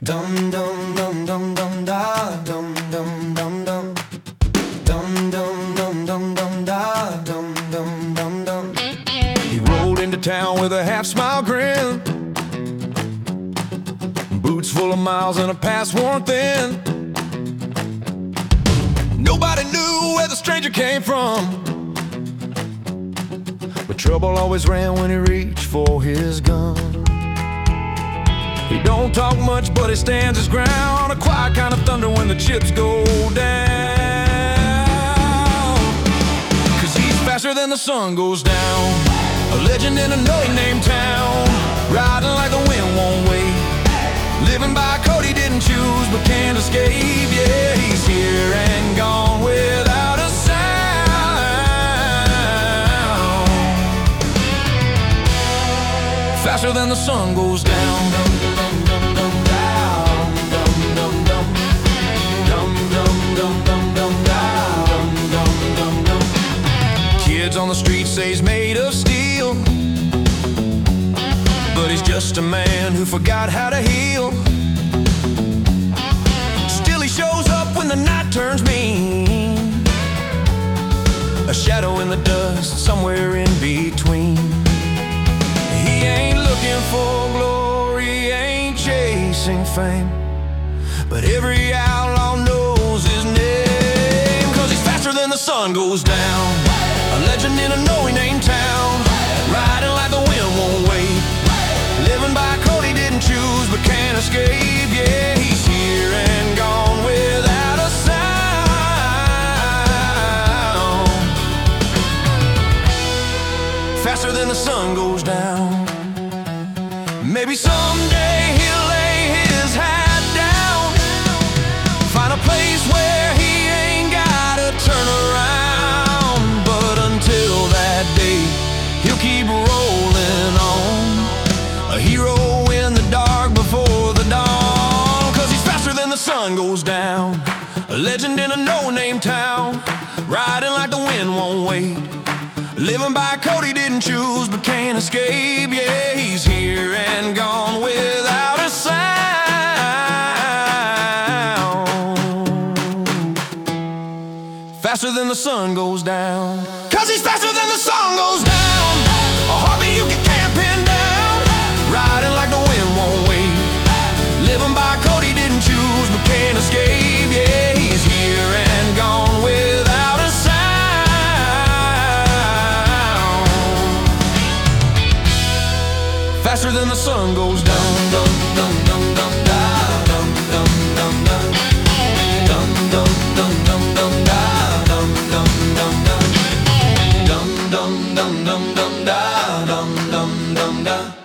Dum dum dum dum dum da dum dum dum dum dum dum dum dum dum da dum dum dum dum. He rolled into town with a half-smile grin, boots full of miles and a past worn thin. Nobody knew where the stranger came from, but trouble always ran when he reached for his gun. He don't talk much, but he stands his ground, a quiet kind of thunder when the chips go down. 'Cause he's faster than the sun goes down, a legend in a no-name town, riding like the wind won't wait, living by a code he didn't choose but can't escape. Yeah, he's here and gone without a sound, faster than the sun goes down. Kids on the street say he's made of steel, but he's just a man who forgot how to heal. Still he shows up when the night turns mean, a shadow in the dust somewhere in between. He ain't looking for glory, ain't chasing fame, but every outlaw knows his name. 'Cause he's faster than the sun goes down, a legend in a no-name town, riding like the wind won't wait, living by a code he didn't choose but can't escape. Yeah, he's here and gone without a sound, faster than the sun goes down. Maybe someday he'll lay his hat down, find a place where he ain't gotta turn around. But until that day, he'll keep rolling on, a hero in the dark before the dawn. 'Cause he's faster than the sun goes down, a legend in a no-name town, riding like the wind won't wait, living by a code he didn't choose but can't escape. Yeah, he's here and gone without a sound, faster than the sun goes down. 'Cause he's faster than the sun goes down, a heartbeat you can't pin down, riding like the wind won't wait, living by a code he didn't choose but can't escape. Yeah, he's here and gone without a sound, faster than the sun goes down. Dum dum dum dum da dum dum dum dum dum dum dum dum dum da dum dum dum dum dum dum dum dum dum da dum dum dum da.